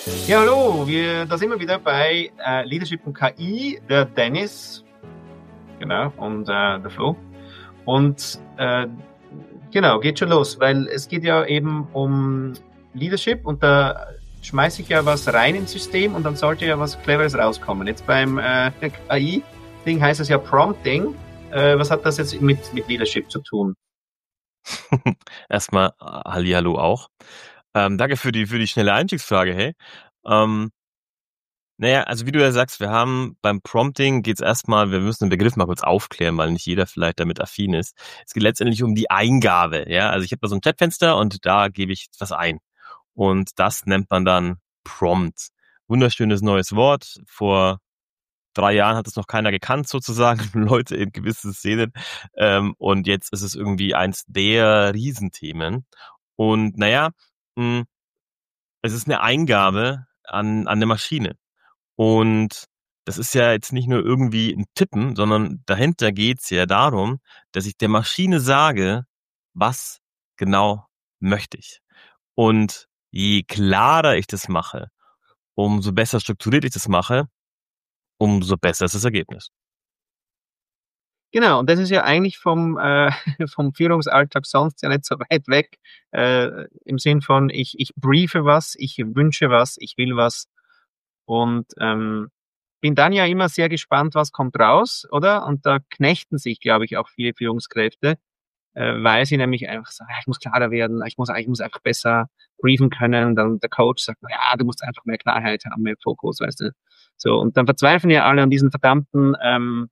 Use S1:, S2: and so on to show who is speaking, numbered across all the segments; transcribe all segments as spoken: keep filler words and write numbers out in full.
S1: Ja, hallo, wir, da sind wir wieder bei äh, Leadership und K I, der Dennis, genau, und äh, der Flo. Und äh, genau, geht schon los, weil es geht ja eben um Leadership und da schmeiße ich ja was rein ins System und dann sollte ja was Cleveres rauskommen. Jetzt beim äh, K I-Ding heißt es ja Prompting. Äh, was hat das jetzt mit, mit Leadership zu tun?
S2: Erstmal äh, Hallihallo auch. Ähm, danke für die für die schnelle Einstiegsfrage, hey. Ähm, naja, also wie du ja sagst, wir haben beim Prompting geht's erstmal, wir müssen den Begriff mal kurz aufklären, weil nicht jeder vielleicht damit affin ist. Es geht letztendlich um die Eingabe, ja. Also ich habe da so ein Chatfenster und da gebe ich was ein. Und das nennt man dann Prompt. Wunderschönes neues Wort. Vor drei Jahren hat es noch keiner gekannt, sozusagen, Leute in gewissen Szenen. Ähm, und jetzt ist es irgendwie eins der Riesenthemen. Und naja, mh, es ist eine Eingabe an, an eine Maschine. Und das ist ja jetzt nicht nur irgendwie ein Tippen, sondern dahinter geht's ja darum, dass ich der Maschine sage, was genau möchte ich. Und je klarer ich das mache, umso besser strukturiert ich das mache, umso besser ist das Ergebnis.
S1: Genau, und das ist ja eigentlich vom, äh, vom Führungsalltag sonst ja nicht so weit weg, äh, im Sinn von ich, ich briefe was, ich wünsche was, ich will was und ähm, bin dann ja immer sehr gespannt, was kommt raus, oder? Und da knechten sich, glaube ich, auch viele Führungskräfte, äh, weil sie nämlich einfach sagen, "Ah, ich muss klarer werden, ich muss, ich muss einfach besser briefen können. Dann der Coach sagt, na ja, du musst einfach mehr Klarheit haben, mehr Fokus, weißt du. So, und dann verzweifeln ja alle an diesen verdammten ähm,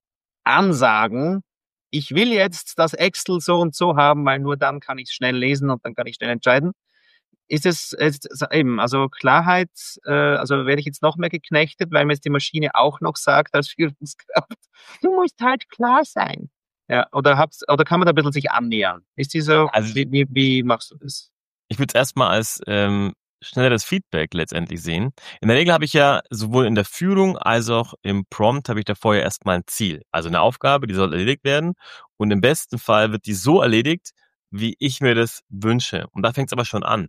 S1: Ansagen, ich will jetzt das Excel so und so haben, weil nur dann kann ich es schnell lesen und dann kann ich schnell entscheiden. Ist es ist, eben, also Klarheit, äh, also werde ich jetzt noch mehr geknechtet, weil mir jetzt die Maschine auch noch sagt als Führungskraft, du musst halt klar sein. Ja, oder hab's, oder kann man da ein bisschen sich annähern? Ist die so,
S2: Also
S1: wie, wie, wie machst du das?
S2: ich würde es erstmal als ähm, schnelleres Feedback letztendlich sehen. In der Regel habe ich ja sowohl in der Führung als auch im Prompt habe ich da vorher erstmal ein Ziel. Also eine Aufgabe, die soll erledigt werden. Und im besten Fall wird die so erledigt, wie ich mir das wünsche. Und da fängt es aber schon an.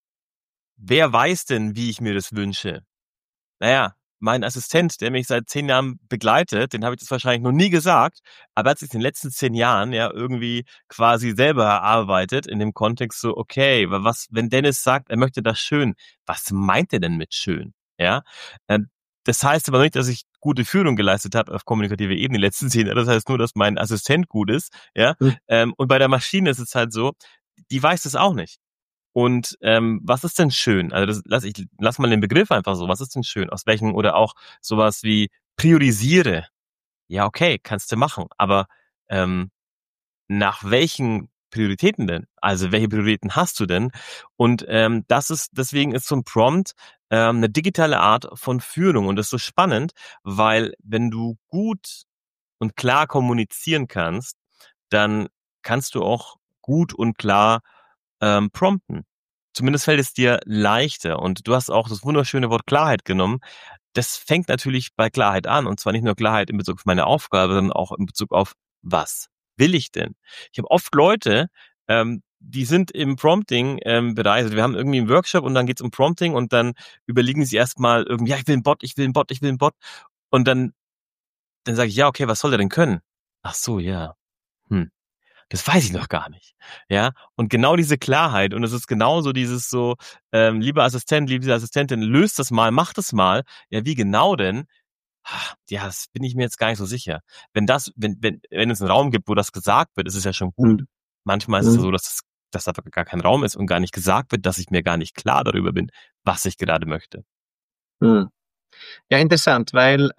S2: Wer weiß denn, wie ich mir das wünsche? Naja, mein Assistent, der mich seit zehn Jahren begleitet, den habe ich das wahrscheinlich noch nie gesagt, aber er hat sich in den letzten zehn Jahren ja irgendwie quasi selber erarbeitet in dem Kontext so, okay, was, wenn Dennis sagt, er möchte das schön, was meint er denn mit schön? Ja, Ähm, das heißt aber nicht, dass ich gute Führung geleistet habe auf kommunikativer Ebene die letzten zehn Jahre. Das heißt nur, dass mein Assistent gut ist, ja.
S1: Hm.
S2: Ähm, und bei der Maschine ist es halt so, die weiß es auch nicht. Und ähm, was ist denn schön? Also das, lass ich lass mal den Begriff einfach so. Was ist denn schön? Aus welchen oder auch sowas wie priorisiere? Ja, okay, kannst du machen. Aber ähm, nach welchen Prioritäten denn? Also welche Prioritäten hast du denn? Und ähm, das ist deswegen ist so ein Prompt ähm, eine digitale Art von Führung und das ist so spannend, weil wenn du gut und klar kommunizieren kannst, dann kannst du auch gut und klar ähm, prompten. Zumindest fällt es dir leichter. Und du hast auch das wunderschöne Wort Klarheit genommen. Das fängt natürlich bei Klarheit an. Und zwar nicht nur Klarheit in Bezug auf meine Aufgabe, sondern auch in Bezug auf was will ich denn? Ich habe oft Leute, ähm, die sind im Prompting-Bereich. Also wir haben irgendwie einen Workshop und dann geht's um Prompting und dann überlegen sie erstmal irgendwie, ja, ich will einen Bot, ich will einen Bot, ich will einen Bot. Und dann, dann sage ich, ja, okay, was soll der denn können? Ach so, ja. Hm. Das weiß ich noch gar nicht. Ja, und genau diese Klarheit und es ist genauso dieses so, ähm, lieber Assistent, liebe Assistentin, löst das mal, mach das mal. Ja, wie genau denn? Ah, ja, das bin ich mir jetzt gar nicht so sicher. Wenn das, wenn, wenn, wenn es einen Raum gibt, wo das gesagt wird, ist es ja schon gut.
S1: Hm.
S2: Manchmal ist es
S1: Hm.
S2: so, dass es, dass da gar kein Raum ist und gar nicht gesagt wird, dass ich mir gar nicht klar darüber bin, was ich gerade möchte.
S1: Hm. Ja, interessant, weil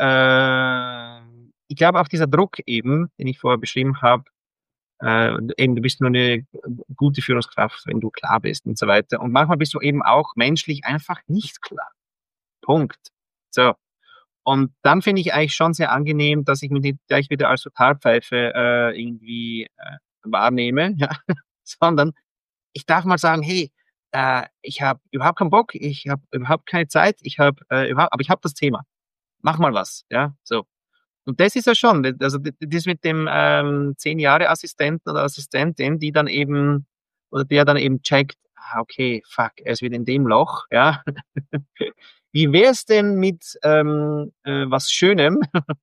S1: äh, ich glaube auch dieser Druck eben, den ich vorher beschrieben habe, äh, eben du bist nur eine gute Führungskraft, wenn du klar bist und so weiter. Und manchmal bist du eben auch menschlich einfach nicht klar. Punkt. So. Und dann finde ich eigentlich schon sehr angenehm, dass ich mich nicht gleich wieder als Totalpfeife äh, irgendwie äh, wahrnehme, ja, sondern ich darf mal sagen, hey, äh, ich habe überhaupt keinen Bock, ich habe überhaupt keine Zeit, ich habe äh, überhaupt, aber ich habe das Thema. Mach mal was, ja, so. Und das ist ja schon, also das mit dem ähm, zehn Jahre Assistenten oder Assistentin, die dann eben, oder der dann eben checkt, ah, okay, fuck, er ist wieder in dem Loch, ja. Wie wär's denn mit ähm, äh, was Schönem,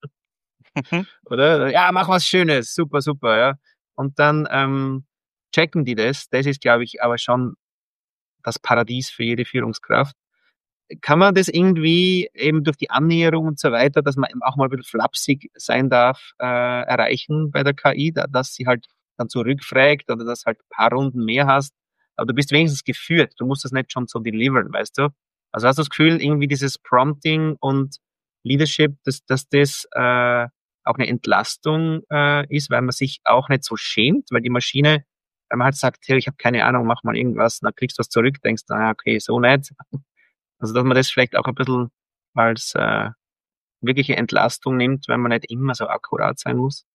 S1: oder? Ja, mach was Schönes, super, super, ja. Und dann ähm, checken die das. Das ist, glaube ich, aber schon das Paradies für jede Führungskraft. Kann man das irgendwie eben durch die Annäherung und so weiter, dass man eben auch mal ein bisschen flapsig sein darf, äh, erreichen bei der K I, da, dass sie halt dann zurückfragt oder dass halt ein paar Runden mehr hast. Aber du bist wenigstens geführt. Du musst das nicht schon so delivern, weißt du? Also hast du das Gefühl, irgendwie dieses Prompting und Leadership, dass, dass das äh, auch eine Entlastung äh, ist, weil man sich auch nicht so schämt, weil die Maschine, wenn man halt sagt, hey, ich habe keine Ahnung, mach mal irgendwas, dann kriegst du was zurück, denkst, ah, okay, so nicht. Also, dass man das vielleicht auch ein bisschen als äh, wirkliche Entlastung nimmt, wenn man nicht immer so akkurat sein muss.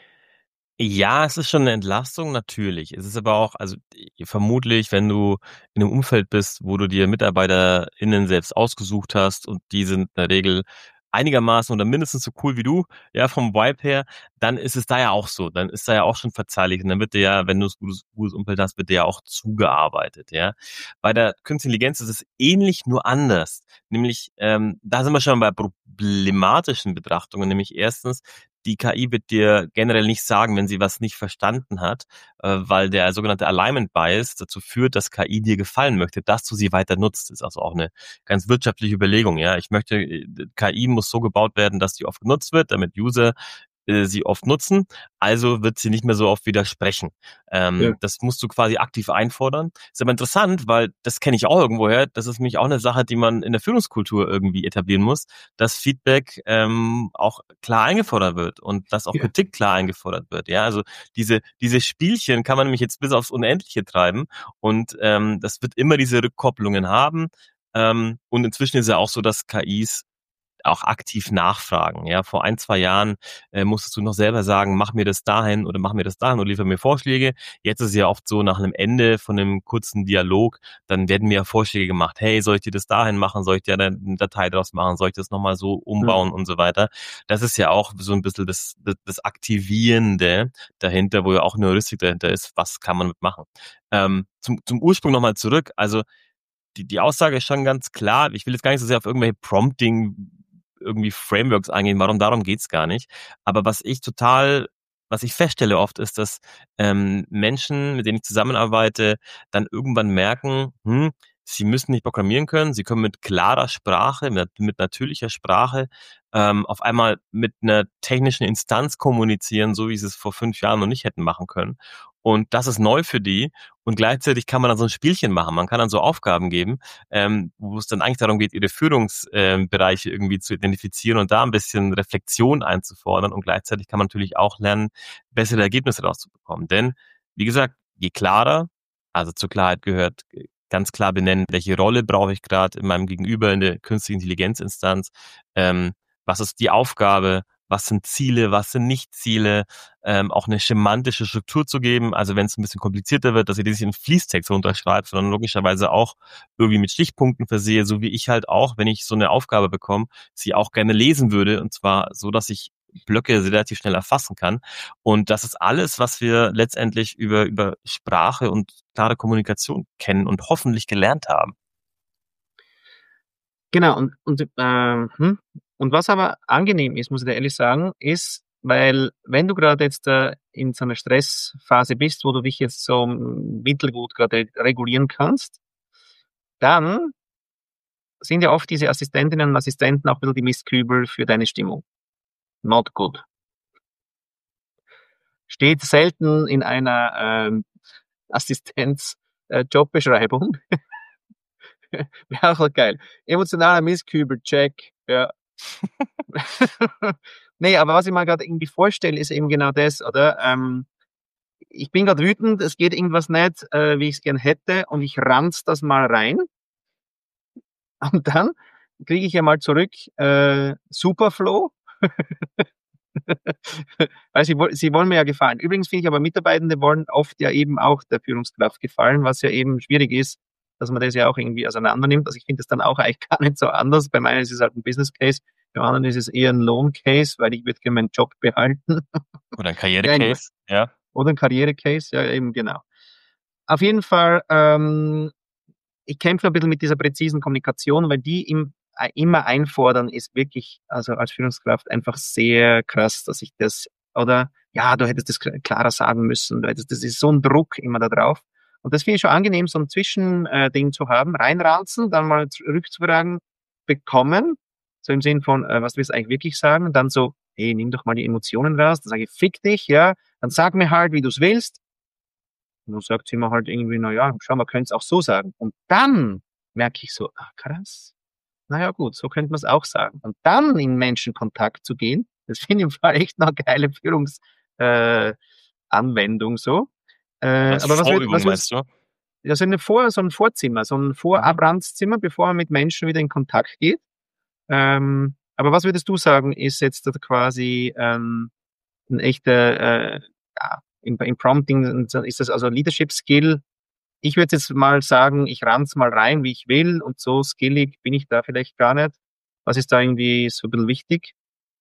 S2: Ja, es ist schon eine Entlastung, natürlich. Es ist aber auch, also äh, vermutlich, wenn du in einem Umfeld bist, wo du dir MitarbeiterInnen selbst ausgesucht hast und die sind in der Regel einigermaßen oder mindestens so cool wie du, ja, vom Vibe her, dann ist es da ja auch so. Dann ist da ja auch schon verzeihlich. Und dann wird dir ja, wenn du ein gutes, gutes Umfeld hast, wird dir ja auch zugearbeitet, ja. Bei der Künstlichen Intelligenz ist es ähnlich, nur anders. Nämlich, ähm, da sind wir schon bei problematischen Betrachtungen, nämlich erstens, die K I wird dir generell nicht sagen, wenn sie was nicht verstanden hat, äh, weil der sogenannte Alignment Bias dazu führt, dass K I dir gefallen möchte, dass du sie weiter nutzt. Das ist also auch eine ganz wirtschaftliche Überlegung. Ja, ich möchte, äh, K I muss so gebaut werden, dass die oft genutzt wird, damit User äh, sie oft nutzen, also wird sie nicht mehr so oft widersprechen.
S1: Ja.
S2: Ähm, das musst du quasi aktiv einfordern. Ist aber interessant, weil das kenne ich auch irgendwoher. Das ist nämlich auch eine Sache, die man in der Führungskultur irgendwie etablieren muss, dass Feedback ähm, auch klar eingefordert wird und dass auch
S1: Ja.
S2: Kritik klar eingefordert wird. Ja, also diese diese Spielchen kann man nämlich jetzt bis aufs Unendliche treiben und ähm, das wird immer diese Rückkopplungen haben. Ähm, und inzwischen ist ja auch so, dass K Is auch aktiv nachfragen. Ja, vor ein, zwei Jahren äh, musstest du noch selber sagen, mach mir das dahin oder mach mir das dahin oder liefer mir Vorschläge. Jetzt ist es ja oft so, nach einem Ende von einem kurzen Dialog, dann werden mir ja Vorschläge gemacht. Hey, soll ich dir das dahin machen? Soll ich dir eine Datei draus machen? Soll ich das nochmal so umbauen
S1: Mhm.
S2: und so weiter? Das ist ja auch so ein bisschen das, das, das Aktivierende dahinter, wo ja auch eine Heuristik dahinter ist. Was kann man mitmachen? Ähm, zum, zum Ursprung nochmal zurück. Also die, die Aussage ist schon ganz klar. Ich will jetzt gar nicht so sehr auf irgendwelche Prompting irgendwie Frameworks eingehen, warum darum geht's gar nicht. Aber was ich total, was ich feststelle oft, ist, dass ähm, Menschen, mit denen ich zusammenarbeite, dann irgendwann merken, hm, sie müssen nicht programmieren können, sie können mit klarer Sprache, mit, mit natürlicher Sprache ähm, auf einmal mit einer technischen Instanz kommunizieren, so wie sie es vor fünf Jahren noch nicht hätten machen können. Und das ist neu für die. Und gleichzeitig kann man dann so ein Spielchen machen. Man kann dann so Aufgaben geben, ähm, wo es dann eigentlich darum geht, ihre Führungsbereiche ähm, irgendwie zu identifizieren und da ein bisschen Reflexion einzufordern. Und gleichzeitig kann man natürlich auch lernen, bessere Ergebnisse rauszubekommen. Denn, wie gesagt, je klarer, also zur Klarheit gehört ganz klar benennen, welche Rolle brauche ich gerade in meinem Gegenüber in der künstlichen Intelligenzinstanz, ähm, was ist die Aufgabe, was sind Ziele, was sind Nicht-Ziele, ähm, auch eine schemantische Struktur zu geben. Also wenn es ein bisschen komplizierter wird, dass ihr das nicht in Fließtext runterschreibt, sondern logischerweise auch irgendwie mit Stichpunkten versehe, so wie ich halt auch, wenn ich so eine Aufgabe bekomme, sie auch gerne lesen würde. Und zwar so, dass ich Blöcke relativ schnell erfassen kann. Und das ist alles, was wir letztendlich über, über Sprache und klare Kommunikation kennen und hoffentlich gelernt haben.
S1: Genau, und, und, ähm, hm. und was aber angenehm ist, muss ich dir ehrlich sagen, ist, weil wenn du gerade jetzt äh, in so einer Stressphase bist, wo du dich jetzt so mittelgut gerade regulieren kannst, dann sind ja oft diese Assistentinnen und Assistenten auch ein bisschen die Mistkübel für deine Stimmung. Not good. Steht selten in einer ähm, Assistenz-Jobbeschreibung. Wäre auch geil. Emotionaler Mistkübel, check. Ja. Nee, aber was ich mir gerade irgendwie vorstelle, ist eben genau das, oder? Ähm, ich bin gerade wütend, es geht irgendwas nicht, äh, wie ich es gern hätte, und ich ranz das mal rein. Und dann kriege ich ja mal zurück, äh, Superflow. Weil sie, woll- sie wollen mir ja gefallen. Übrigens finde ich aber, Mitarbeitende wollen oft ja eben auch der Führungskraft gefallen, was ja eben schwierig ist, dass man das ja auch irgendwie auseinander nimmt. Also ich finde das dann auch eigentlich gar nicht so anders. Beim einen ist es halt ein Business Case, beim anderen ist es eher ein Loan Case, weil ich würde gerne meinen Job behalten.
S2: Oder ein
S1: Ja, anyway.
S2: Karrierecase, ja.
S1: Oder ein Karriere Case, ja eben genau. Auf jeden Fall, ähm, ich kämpfe ein bisschen mit dieser präzisen Kommunikation, weil die im, äh, immer einfordern, ist wirklich, also als Führungskraft einfach sehr krass, dass ich das, oder ja, du hättest das klarer sagen müssen, du hättest, das ist so ein Druck immer da drauf. Und das finde ich schon angenehm, so ein Zwischending zu haben, reinranzen, dann mal rückzufragen, bekommen, so im Sinn von, äh, was willst du eigentlich wirklich sagen? Und dann so, hey, nimm doch mal die Emotionen raus, dann sage ich, fick dich, ja, dann sag mir halt, wie du es willst. Und dann sagt sie mir halt irgendwie, na ja, schau, man könnte es auch so sagen. Und dann merke ich so, ah, krass. Naja, gut, so könnte man es auch sagen. Und dann in Menschenkontakt zu gehen, das finde ich im Fall echt eine geile Führungs, äh, Anwendung so. Äh,
S2: Als
S1: aber was wird,
S2: Vorübung
S1: was wird,
S2: meinst du?
S1: ja, so eine Vor, so ein Vorzimmer, so ein
S2: Mhm.
S1: Vorabrandzimmer, bevor man mit Menschen wieder in Kontakt geht. Ähm, aber was würdest du sagen, ist jetzt quasi ähm, ein echter, äh, ja, im, im Prompting ist das also Leadership Skill. Ich würde jetzt mal sagen, ich ran's mal rein, wie ich will, und so skillig bin ich da vielleicht gar nicht. Was ist da irgendwie so ein bisschen wichtig?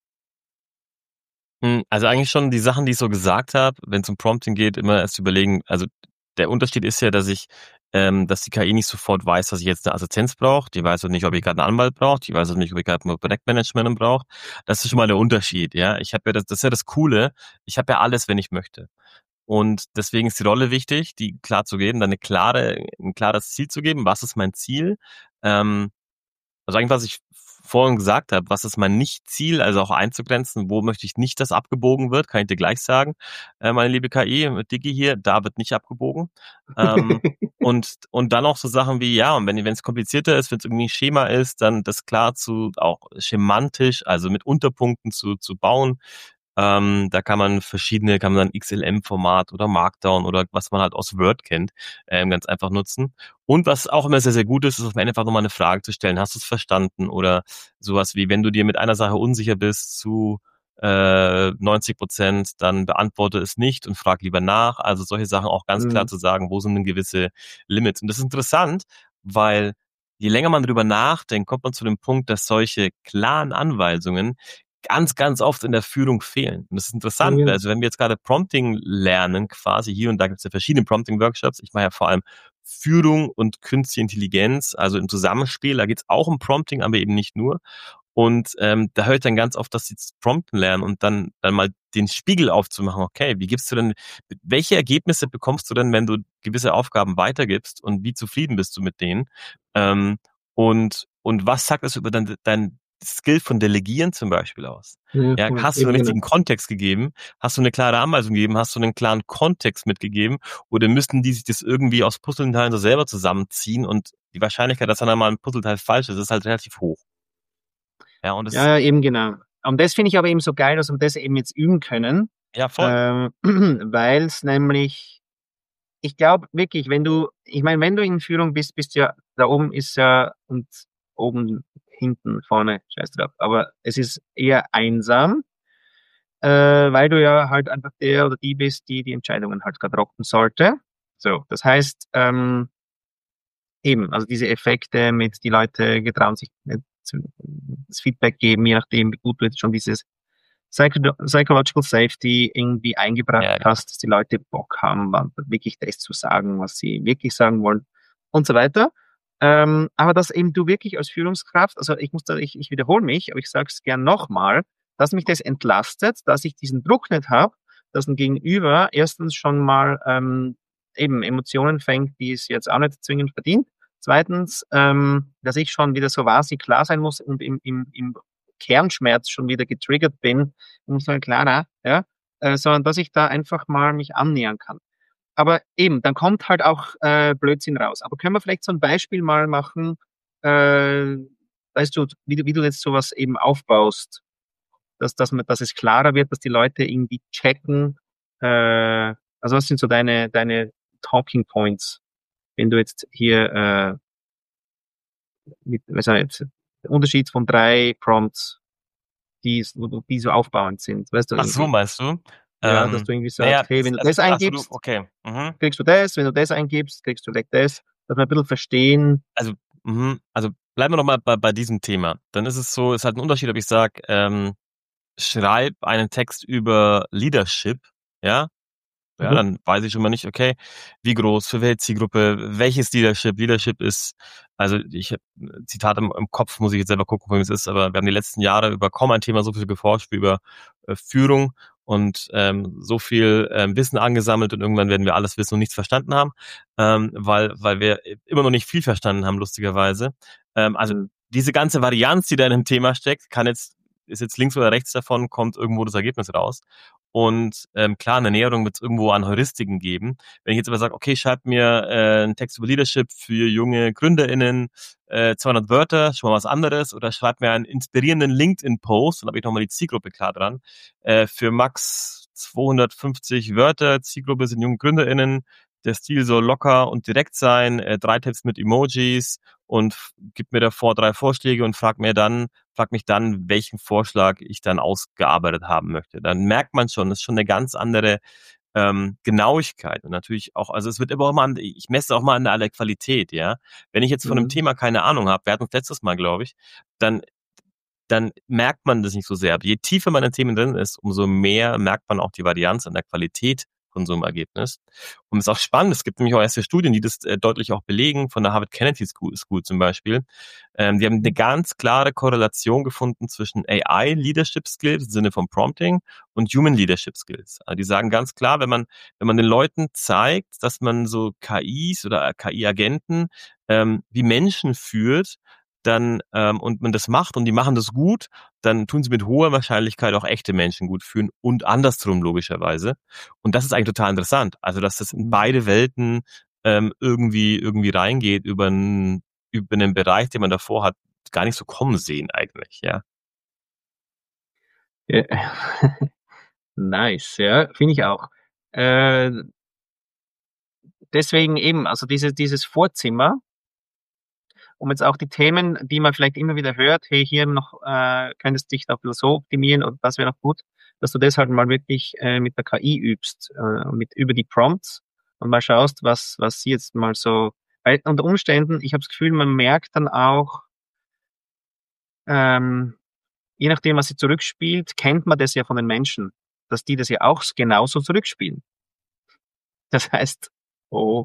S2: Hm, also eigentlich schon die Sachen, die ich so gesagt habe, wenn es um Prompting geht, immer erst überlegen. Also der Unterschied ist ja, dass ich, ähm, dass die K I nicht sofort weiß, dass ich jetzt eine Assistenz brauche. Die weiß auch nicht, ob ich gerade einen Anwalt brauche. Die weiß auch nicht, ob ich gerade ein Projektmanagement brauche. Das ist schon mal der Unterschied. Ja, ich habe ja das, das ist ja das Coole. Ich habe ja alles, wenn ich möchte. Und deswegen ist die Rolle wichtig, die klar zu geben, dann eine klare, ein klares Ziel zu geben. Was ist mein Ziel? Ähm, Also eigentlich, was ich vorhin gesagt habe, was ist mein Nicht-Ziel, also auch einzugrenzen, wo möchte ich nicht, dass abgebogen wird, kann ich dir gleich sagen. Äh, meine liebe K I mit Digi hier, da wird nicht abgebogen. Ähm, und, und dann auch so Sachen wie, ja, und wenn wenn es komplizierter ist, wenn es irgendwie ein Schema ist, dann das klar zu, auch schemantisch, also mit Unterpunkten zu, zu bauen. Ähm, da kann man verschiedene, kann man dann X L M-Format oder Markdown oder was man halt aus Word kennt, ähm, ganz einfach nutzen. Und was auch immer sehr, sehr gut ist, ist auf einfach nochmal eine Frage zu stellen. Hast du es verstanden? Oder sowas wie, wenn du dir mit einer Sache unsicher bist zu äh, neunzig Prozent, dann beantworte es nicht und frag lieber nach. Also solche Sachen auch ganz klar
S1: Mhm.
S2: zu sagen, wo sind denn gewisse Limits? Und das ist interessant, weil je länger man drüber nachdenkt, kommt man zu dem Punkt, dass solche klaren Anweisungen ganz, ganz oft in der Führung fehlen. Und das ist
S1: Ja,
S2: interessant.
S1: genau.
S2: Also wenn wir jetzt gerade Prompting lernen, quasi hier und da gibt es ja verschiedene Prompting-Workshops. Ich mache ja vor allem Führung und Künstliche Intelligenz, also im Zusammenspiel. Da geht es auch um Prompting, aber eben nicht nur. Und ähm, da höre ich dann ganz oft, dass sie das Prompten lernen und dann, dann mal den Spiegel aufzumachen. Okay, wie gibst du denn, welche Ergebnisse bekommst du denn, wenn du gewisse Aufgaben weitergibst und wie zufrieden bist du mit denen? Ähm, und, und was sagt das über dein, dein Skill von Delegieren zum Beispiel aus?
S1: Ja,
S2: Ja,
S1: voll.
S2: hast du
S1: Eben
S2: einen
S1: genau.
S2: richtigen Kontext gegeben? Hast du eine klare Anweisung gegeben? Hast du einen klaren Kontext mitgegeben? Oder müssten die sich das irgendwie aus Puzzleteilen so selber zusammenziehen? Und die Wahrscheinlichkeit, dass dann einmal ein Puzzleteil falsch ist, ist halt relativ hoch. Ja, und das,
S1: Ja, ja, eben genau. Und das finde ich aber eben so geil, dass wir das eben jetzt üben können,
S2: ja, voll.
S1: ähm, weil es nämlich, ich glaube wirklich, wenn du, ich meine, wenn du in Führung bist, bist du ja, da oben ist ja, und oben, hinten, vorne, scheiß drauf, aber es ist eher einsam, äh, weil du ja halt einfach der oder die bist, die die Entscheidungen halt gerade rocken sollte. So, das heißt, ähm, eben, also diese Effekte mit, die Leute getrauen sich nicht zu, das Feedback geben, je nachdem, wie gut du jetzt schon dieses Psycho Psychological Safety irgendwie eingebracht
S2: Ja, ja.
S1: hast, dass die Leute Bock haben, wirklich das zu sagen, was sie wirklich sagen wollen und so weiter. Ähm, aber dass eben du wirklich als Führungskraft, also ich muss da, ich, ich wiederhole mich, aber ich sage es gern nochmal, dass mich das entlastet, dass ich diesen Druck nicht habe, dass ein Gegenüber erstens schon mal ähm, eben Emotionen fängt, die es jetzt auch nicht zwingend verdient. Zweitens, ähm, dass ich schon wieder so quasi klar sein muss und im, im, im Kernschmerz schon wieder getriggert bin, und so klarer, ja, äh, sondern dass ich da einfach mal mich annähern kann. Aber eben, dann kommt halt auch äh, Blödsinn raus. Aber können wir vielleicht so ein Beispiel mal machen, äh, weißt du, wie du, wie du jetzt sowas eben aufbaust, dass, dass, man, dass es klarer wird, dass die Leute irgendwie checken, äh, also was sind so deine, deine Talking Points, wenn du jetzt hier äh, mit, weiß ich nicht, der Unterschied von drei Prompts, die, die so aufbauend sind, weißt du,
S2: Ach so,
S1: irgendwie.
S2: meinst du?
S1: Ja, dass
S2: Ähm,
S1: du irgendwie
S2: naja,
S1: sagst, hey, wenn du
S2: also,
S1: das
S2: ach so, du,
S1: eingibst,
S2: okay. Mhm.
S1: kriegst du das, wenn du das eingibst, kriegst du vielleicht das, dass wir ein bisschen verstehen.
S2: Also, mhm. Also bleiben wir noch mal bei, bei diesem Thema. Dann ist es so, es ist halt ein Unterschied, ob ich sage, ähm, schreib einen Text über Leadership, ja, Ja,
S1: Mhm.
S2: dann weiß ich schon mal nicht, okay, wie groß, für welche Zielgruppe, welches Leadership. Leadership ist, also ich habe Zitat im, im Kopf, muss ich jetzt selber gucken, wie es ist, aber wir haben die letzten Jahre über kaum ein Thema so viel geforscht wie über äh, Führung und ähm, so viel ähm, Wissen angesammelt und irgendwann werden wir alles wissen und nichts verstanden haben, ähm, weil weil wir immer noch nicht viel verstanden haben, lustigerweise. Ähm, also
S1: Mhm.
S2: diese ganze Varianz, die da in dem Thema steckt, kann jetzt ist jetzt links oder rechts davon, kommt irgendwo das Ergebnis raus. Und ähm, klar, eine Näherung wird es irgendwo an Heuristiken geben. Wenn ich jetzt aber sage, okay, schreib mir äh, einen Text über Leadership für junge GründerInnen, äh, zweihundert Wörter, schon mal was anderes, oder schreib mir einen inspirierenden LinkedIn-Post, dann habe ich nochmal die Zielgruppe klar dran, äh, für max zweihundertfünfzig Wörter, Zielgruppe sind junge GründerInnen, der Stil soll locker und direkt sein, äh, drei Tipps mit Emojis und f- gib mir davor drei Vorschläge und frag mir dann, frag mich dann, welchen Vorschlag ich dann ausgearbeitet haben möchte. Dann merkt man schon, das ist schon eine ganz andere ähm, Genauigkeit und natürlich auch, also es wird immer auch mal, an, ich messe auch mal an der, an der Qualität, ja. Wenn ich jetzt von einem
S1: Mhm.
S2: Thema keine Ahnung habe, wir hatten uns letztes Mal, glaube ich, dann dann merkt man das nicht so sehr. Aber je tiefer man in Themen drin ist, umso mehr merkt man auch die Varianz an der Qualität von so einem Ergebnis. Und es ist auch spannend, es gibt nämlich auch erste Studien, die das äh, deutlich auch belegen, von der Harvard Kennedy School, School zum Beispiel. Ähm, die haben eine ganz klare Korrelation gefunden zwischen A I Leadership Skills im Sinne von Prompting und Human Leadership Skills. Also die sagen ganz klar, wenn man, wenn man den Leuten zeigt, dass man so K Is oder K I-Agenten ähm, wie Menschen führt, dann ähm, und man das macht und die machen das gut, dann tun sie mit hoher Wahrscheinlichkeit auch echte Menschen gut führen und andersrum logischerweise. Und das ist eigentlich total interessant. Also dass das in beide Welten ähm, irgendwie irgendwie reingeht über einen über einen Bereich, den man davor hat, gar nicht so kommen sehen eigentlich, ja.
S1: Ja. Nice, ja, finde ich auch. Äh, deswegen eben, also diese, dieses Vorzimmer, um jetzt auch die Themen, die man vielleicht immer wieder hört, hey, hier noch, äh, könntest dich da ein bisschen so optimieren und das wäre noch gut, dass du das halt mal wirklich äh, mit der K I übst, äh, mit über die Prompts und mal schaust, was, was sie jetzt mal so, weil unter Umständen, ich habe das Gefühl, man merkt dann auch, ähm, je nachdem, was sie zurückspielt, kennt man das ja von den Menschen, dass die das ja auch genauso zurückspielen. Das heißt, oh,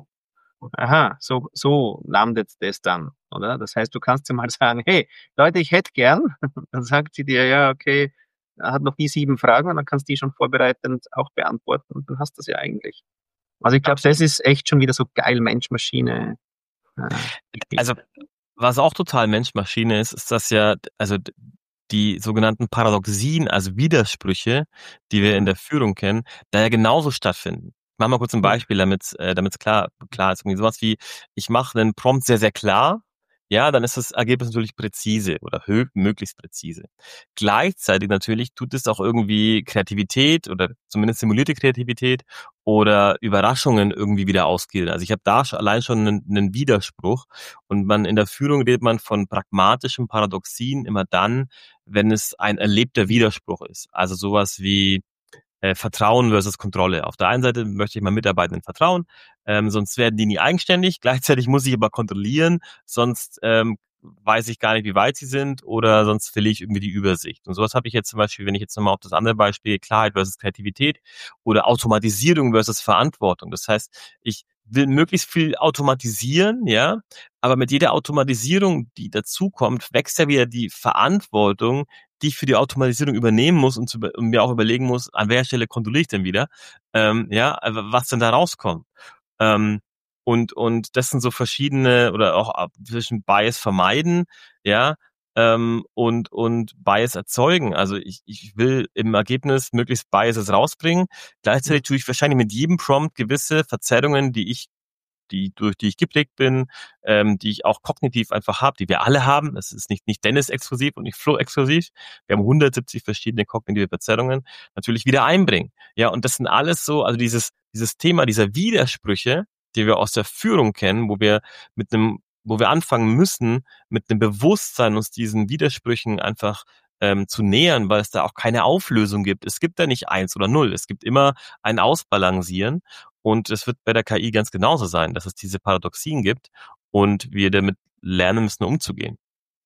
S1: aha, so, so landet das dann, oder? Das heißt, du kannst ja mal sagen, hey, Leute, ich hätte gern. Dann sagt sie dir, ja, okay, er hat noch die sieben Fragen und dann kannst du die schon vorbereitend auch beantworten und dann hast du das ja eigentlich. Also ich glaube, das ist echt schon wieder so geil Mensch-Maschine. Äh,
S2: Also was auch total Mensch-Maschine ist, ist das ja, also die sogenannten Paradoxien, also Widersprüche, die wir in der Führung kennen, da ja genauso stattfinden. Ich mache mal kurz ein
S1: ja.
S2: Beispiel, damit äh, damit es klar klar ist. Irgendwie sowas wie, ich mache einen Prompt sehr, sehr klar, ja, dann ist das Ergebnis natürlich präzise oder hö möglichst präzise. Gleichzeitig natürlich tut es auch irgendwie Kreativität oder zumindest simulierte Kreativität oder Überraschungen irgendwie wieder ausgehen. Also ich habe da schon, allein schon einen, einen Widerspruch und man in der Führung redet man von pragmatischen Paradoxien immer dann, wenn es ein erlebter Widerspruch ist. Also sowas wie äh, Vertrauen versus Kontrolle. Auf der einen Seite möchte ich meinen Mitarbeitenden vertrauen, ähm, sonst werden die nie eigenständig. Gleichzeitig muss ich aber kontrollieren, sonst ähm, weiß ich gar nicht, wie weit sie sind oder sonst verliere ich irgendwie die Übersicht. Und sowas habe ich jetzt zum Beispiel, wenn ich jetzt nochmal auf das andere Beispiel Klarheit versus Kreativität oder Automatisierung versus Verantwortung. Das heißt, ich will möglichst viel automatisieren, ja, aber mit jeder Automatisierung, die dazukommt, wächst ja wieder die Verantwortung, die ich für die Automatisierung übernehmen muss und, zu, und mir auch überlegen muss, an welcher Stelle kontrolliere ich denn wieder, ähm, ja, also was denn da rauskommt. Ähm, und, und das sind so verschiedene oder auch ab- zwischen Bias vermeiden, ja, ähm, und, und Bias erzeugen. Also ich, ich will im Ergebnis möglichst Biases rausbringen. Gleichzeitig tue ich wahrscheinlich mit jedem Prompt gewisse Verzerrungen, die ich die, durch die ich geprägt bin, ähm, die ich auch kognitiv einfach habe, die wir alle haben. Es ist nicht, nicht Dennis exklusiv und nicht Flo exklusiv. Wir haben hundertsiebzig verschiedene kognitive Verzerrungen natürlich wieder einbringen. Ja, und das sind alles so, also dieses, dieses Thema dieser Widersprüche, die wir aus der Führung kennen, wo wir mit einem, wo wir anfangen müssen, mit einem Bewusstsein uns diesen Widersprüchen einfach ähm, zu nähern, weil es da auch keine Auflösung gibt. Es gibt da nicht eins oder null. Es gibt immer ein Ausbalancieren. Und es wird bei der K I ganz genauso sein, dass es diese Paradoxien gibt und wir damit lernen müssen, umzugehen.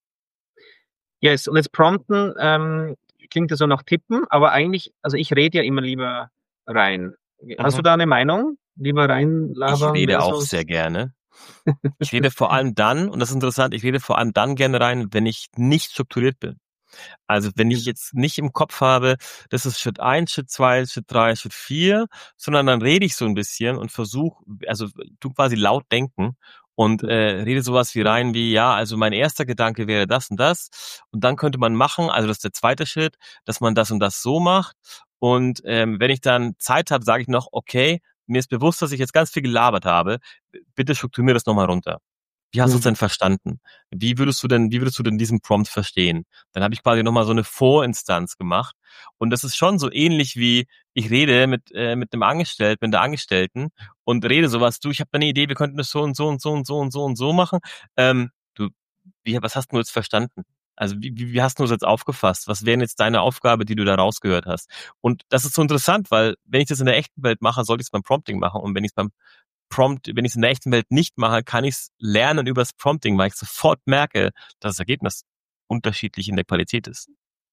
S1: Yes, und jetzt prompten, ähm, klingt ja so nach Tippen, aber eigentlich, also ich rede ja immer lieber rein. Hast du
S2: Mhm.
S1: da eine Meinung? Lieber
S2: Ich
S1: reinlabern
S2: rede auch sehr
S1: versus
S2: gerne. Ich rede vor allem dann, und das ist interessant, ich rede vor allem dann gerne rein, wenn ich nicht strukturiert bin. Also wenn ich jetzt nicht im Kopf habe, das ist Schritt eins, Schritt zwei, Schritt drei, Schritt vier, sondern dann rede ich so ein bisschen und versuche, also tu quasi laut denken und äh, rede sowas wie rein wie, ja, also mein erster Gedanke wäre das und das und dann könnte man machen, also das ist der zweite Schritt, dass man das und das so macht und ähm, wenn ich dann Zeit habe, sage ich noch, okay, mir ist bewusst, dass ich jetzt ganz viel gelabert habe, bitte strukturier das nochmal runter. Wie hast du es denn
S1: Mhm.
S2: verstanden? Wie würdest du denn, wie würdest du denn diesen Prompt verstehen? Dann habe ich quasi nochmal so eine Vorinstanz gemacht. Und das ist schon so ähnlich wie, ich rede mit, äh, mit einem Angestellten, mit der Angestellten und rede sowas, du, ich habe da eine Idee, wir könnten das so und so und so und so und so und so machen. Ähm, du, wie, was hast du jetzt verstanden? Also wie, wie wie hast du es jetzt aufgefasst? Was wäre jetzt deine Aufgabe, die du da rausgehört hast? Und das ist so interessant, weil wenn ich das in der echten Welt mache, sollte ich es beim Prompting machen. Und wenn ich es beim Prompt, wenn ich es in der echten Welt nicht mache, kann ich es lernen übers Prompting, weil ich sofort merke, dass das Ergebnis unterschiedlich in der Qualität ist.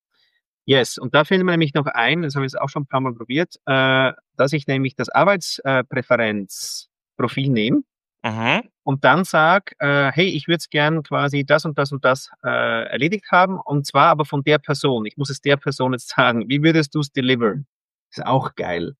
S1: Yes, und da fällt mir nämlich noch ein, das habe ich jetzt auch schon ein paar Mal probiert, äh, dass ich nämlich das Arbeitspräferenzprofil nehme
S2: Mhm.
S1: und dann sage, äh, hey, ich würde es gern quasi das und das und das äh, erledigt haben und zwar aber von der Person. Ich muss es der Person jetzt sagen. Wie würdest du es delivern? Ist auch geil.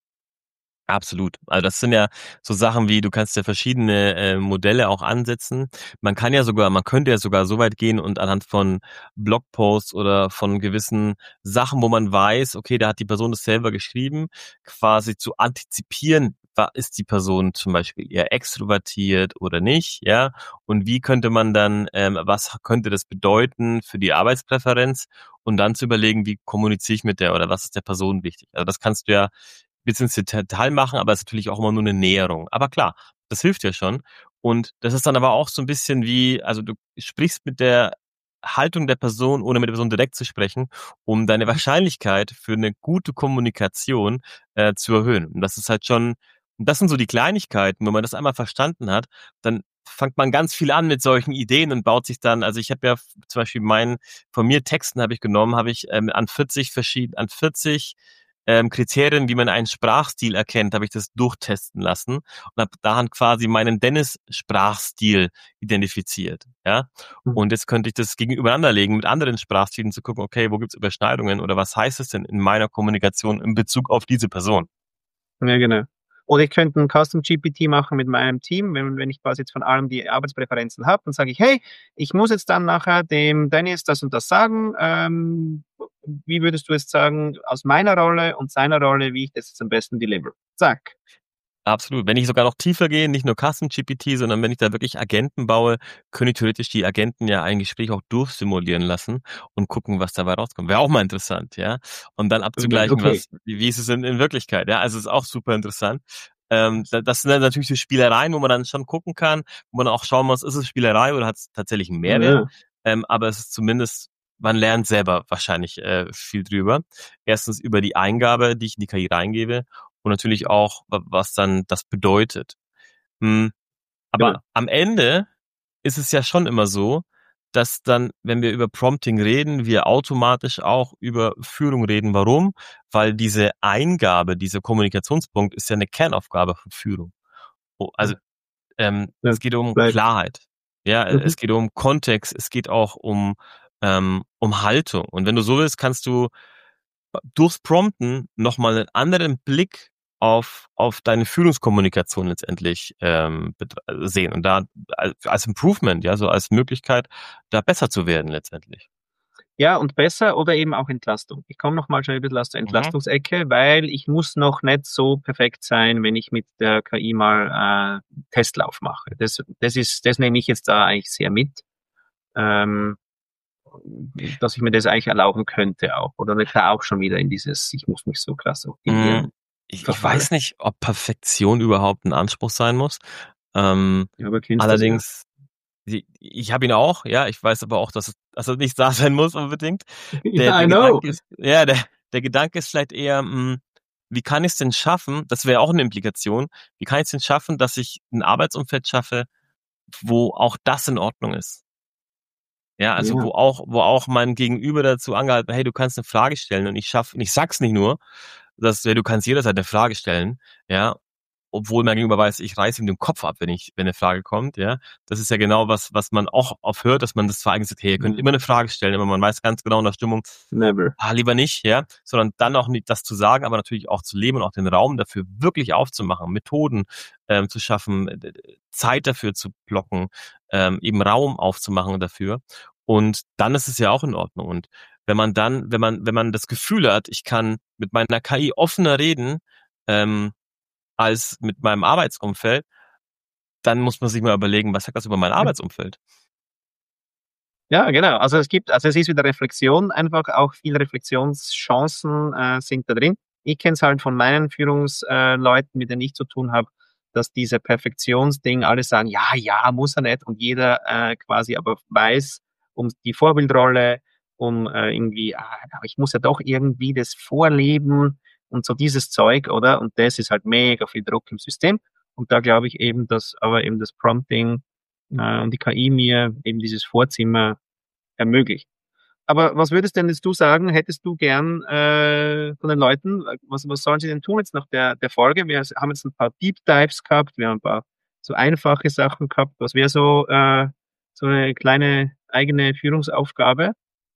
S2: Absolut. Also das sind ja so Sachen wie, du kannst ja verschiedene äh, Modelle auch ansetzen. Man kann ja sogar, man könnte ja sogar so weit gehen und anhand von Blogposts oder von gewissen Sachen, wo man weiß, okay, da hat die Person das selber geschrieben, quasi zu antizipieren, wa- ist die Person zum Beispiel eher extrovertiert oder nicht, ja? Und wie könnte man dann, ähm, was könnte das bedeuten für die Arbeitspräferenz? Und dann zu überlegen, wie kommuniziere ich mit der oder was ist der Person wichtig? Also das kannst du ja bis ins Detail machen, aber es ist natürlich auch immer nur eine Näherung. Aber klar, das hilft ja schon. Und das ist dann aber auch so ein bisschen wie, also du sprichst mit der Haltung der Person, ohne mit der Person direkt zu sprechen, um deine
S1: Mhm.
S2: Wahrscheinlichkeit für eine gute Kommunikation äh, zu erhöhen. Und das ist halt schon, und das sind so die Kleinigkeiten, wenn man das einmal verstanden hat, dann fängt man ganz viel an mit solchen Ideen und baut sich dann, also ich habe ja zum Beispiel meinen, von mir Texten habe ich genommen, habe ich ähm, an vierzig verschiedene, an vierzig ähm, Kriterien, wie man einen Sprachstil erkennt, habe ich das durchtesten lassen und habe daran quasi meinen Dennis-Sprachstil identifiziert. Ja, und jetzt könnte ich das gegenübereinander legen mit anderen Sprachstilen zu gucken, okay, wo gibt's Überschneidungen oder was heißt es denn in meiner Kommunikation in Bezug auf diese Person?
S1: Ja, genau. Oder ich könnte ein Custom G P T machen mit meinem Team, wenn, wenn ich quasi jetzt von allem die Arbeitspräferenzen habe, dann sage ich, hey, ich muss jetzt dann nachher dem Dennis das und das sagen. Ähm, wie würdest du jetzt sagen, aus meiner Rolle und seiner Rolle, wie ich das jetzt am besten deliver? Zack.
S2: Absolut. Wenn ich sogar noch tiefer gehe, nicht nur Custom G P T, sondern wenn ich da wirklich Agenten baue, können ich theoretisch die Agenten ja ein Gespräch auch durchsimulieren lassen und gucken, was dabei rauskommt. Wäre auch mal interessant, ja. Und dann abzugleichen,
S1: Okay.
S2: was, wie, wie ist es in, in Wirklichkeit, ja. Also ist auch super interessant. Ähm, da- das sind dann natürlich so Spielereien, wo man dann schon gucken kann, wo man auch schauen muss, ist es Spielerei oder hat es tatsächlich einen Mehrwert?
S1: Ja.
S2: Ähm, aber es ist zumindest, man lernt selber wahrscheinlich äh, viel drüber. Erstens über die Eingabe, die ich in die K I reingebe und natürlich auch, wa- was dann das bedeutet. Hm,
S1: Genau.
S2: aber am Ende ist es ja schon immer so, dass dann, wenn wir über Prompting reden, wir automatisch auch über Führung reden. Warum? Weil diese Eingabe, dieser Kommunikationspunkt ist ja eine Kernaufgabe von Führung. Oh, also ähm,
S1: Ja,
S2: es geht um
S1: bleibt.
S2: Klarheit. Ja,
S1: Mhm.
S2: es geht um Kontext, es geht auch um ähm, um Haltung. Und wenn du so willst, kannst du durchs Prompten nochmal einen anderen Blick auf, auf deine Führungskommunikation letztendlich ähm, betra- sehen und da als als Improvement, ja, so als Möglichkeit, da besser zu werden letztendlich.
S1: Ja, und besser oder eben auch Entlastung. Ich komme noch mal schon ein bisschen aus der
S2: Mhm.
S1: Entlastungsecke, weil ich muss noch nicht so perfekt sein, wenn ich mit der K I mal äh, Testlauf mache. Das, das ist, das nehme ich jetzt da eigentlich sehr mit, ähm, dass ich mir das eigentlich erlauben könnte auch. Oder ich da auch schon wieder in dieses, ich muss mich so krass
S2: Mm,
S1: optimieren,
S2: Ich, ich
S1: verfalle.
S2: weiß nicht, ob Perfektion überhaupt ein Anspruch sein muss. Ähm,
S1: Ja, aber kennst das ja.
S2: allerdings, ich, ich habe ihn auch, ja, ich weiß aber auch, dass es, dass es nicht da sein muss unbedingt. Der,
S1: Ja, I
S2: der
S1: know.
S2: Gedanke ist, ja, der, der Gedanke ist vielleicht eher, mh, wie kann ich es denn schaffen, das wäre auch eine Implikation, wie kann ich es denn schaffen, dass ich ein Arbeitsumfeld schaffe, wo auch das in Ordnung ist? Ja, also
S1: Ja.
S2: wo auch, wo auch mein Gegenüber dazu angehalten, hey, du kannst eine Frage stellen und ich schaff, und ich sag's nicht nur, dass ja, du kannst jederzeit eine Frage stellen, ja, obwohl mein Gegenüber weiß, ich reiße ihm den Kopf ab, wenn ich, wenn eine Frage kommt, ja. Das ist ja genau was, was man auch oft hört, dass man das zwar eigentlich sagt, hey, ihr könnt immer eine Frage stellen, aber man weiß ganz genau in der Stimmung,
S1: Never.
S2: ah, lieber nicht, ja, sondern dann auch nicht das zu sagen, aber natürlich auch zu leben und auch den Raum dafür wirklich aufzumachen, Methoden ähm, zu schaffen, Zeit dafür zu blocken, ähm, eben Raum aufzumachen dafür. Und dann ist es ja auch in Ordnung. Und wenn man dann, wenn man, wenn man das Gefühl hat, ich kann mit meiner K I offener reden, ähm, als mit meinem Arbeitsumfeld, dann muss man sich mal überlegen, was sagt das über mein Arbeitsumfeld?
S1: Ja, genau. Also es gibt, also es ist wieder Reflexion, einfach auch viele Reflexionschancen äh, sind da drin. Ich kenne es halt von meinen Führungsleuten, mit denen ich zu tun habe, dass diese Perfektionsding, alle sagen, ja, ja, muss er nicht, und jeder äh, quasi aber weiß um die Vorbildrolle, um äh, irgendwie, ah, aber ich muss ja doch irgendwie das vorleben und so dieses Zeug, oder? Und das ist halt mega viel Druck im System. Und da glaube ich eben, dass aber eben das Prompting äh, und die K I mir eben dieses Vorzimmer ermöglicht. Aber was würdest denn jetzt du sagen, hättest du gern äh, von den Leuten, was, was sollen sie denn tun jetzt nach der, der Folge? Wir haben jetzt ein paar Deep Dives gehabt, wir haben ein paar so einfache Sachen gehabt. Was wäre so, äh, so eine kleine eigene Führungsaufgabe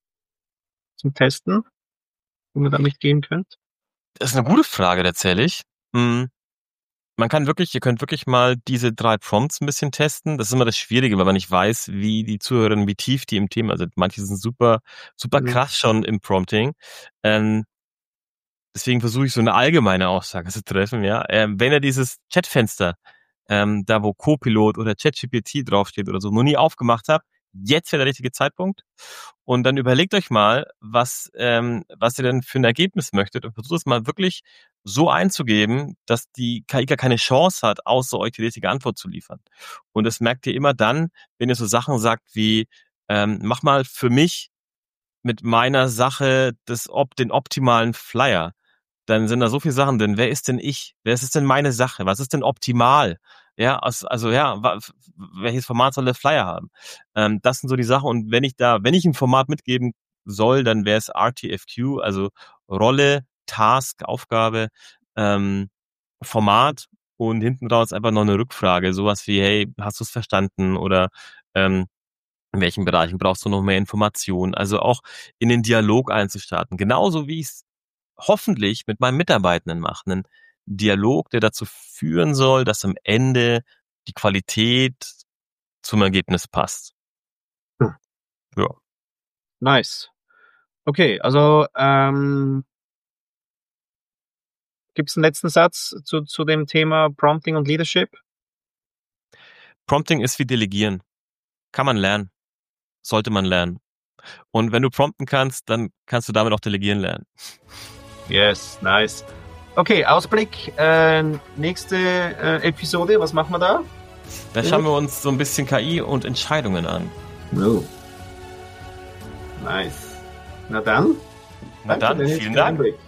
S1: zum Testen, wo man damit gehen könnte?
S2: Das ist eine gute Frage tatsächlich. Hm. Man kann wirklich, ihr könnt wirklich mal diese drei Prompts ein bisschen testen. Das ist immer das Schwierige, weil man nicht weiß, wie die Zuhörerinnen, wie tief die im Thema sind. Manche sind super, super
S1: Mhm.
S2: krass schon im Prompting. Ähm, deswegen versuche ich so eine allgemeine Aussage zu treffen, ja. Ähm, wenn ihr dieses Chatfenster, ähm, da wo Copilot oder ChatGPT draufsteht oder so, noch nie aufgemacht habt, jetzt wäre der richtige Zeitpunkt. Und dann überlegt euch mal, was, ähm, was ihr denn für ein Ergebnis möchtet und versucht es mal wirklich so einzugeben, dass die K I gar keine Chance hat, außer euch die richtige Antwort zu liefern. Und das merkt ihr immer dann, wenn ihr so Sachen sagt wie, ähm, mach mal für mich mit meiner Sache das, ob, den optimalen Flyer. Dann sind da so viele Sachen drin. Wer ist denn ich? Wer ist denn meine Sache? Was ist denn optimal? Ja, also, also ja, welches Format soll der Flyer haben? Ähm, das sind so die Sachen. Und wenn ich da, wenn ich ein Format mitgeben soll, dann wäre es R T F Q, also Rolle, Task, Aufgabe, ähm, Format und hinten raus einfach noch eine Rückfrage. Sowas wie, hey, hast du es verstanden? Oder ähm, in welchen Bereichen brauchst du noch mehr Informationen? Also auch in den Dialog einzustarten. Genauso wie ich es hoffentlich mit meinen Mitarbeitenden mache. Einen Dialog, der dazu führen soll, dass am Ende die Qualität zum Ergebnis passt.
S1: Hm.
S2: Ja.
S1: Nice. Okay, also ähm, gibt es einen letzten Satz zu, zu dem Thema Prompting und Leadership?
S2: Prompting ist wie Delegieren. Kann man lernen. Sollte man lernen. Und wenn du prompten kannst, dann kannst du damit auch delegieren lernen.
S1: Yes, nice. Okay, Ausblick. Äh, nächste äh, Episode, was machen wir da?
S2: Da schauen wir uns so ein bisschen K I und Entscheidungen an.
S1: Oh. Nice. Na dann.
S2: Na dann, vielen Dank.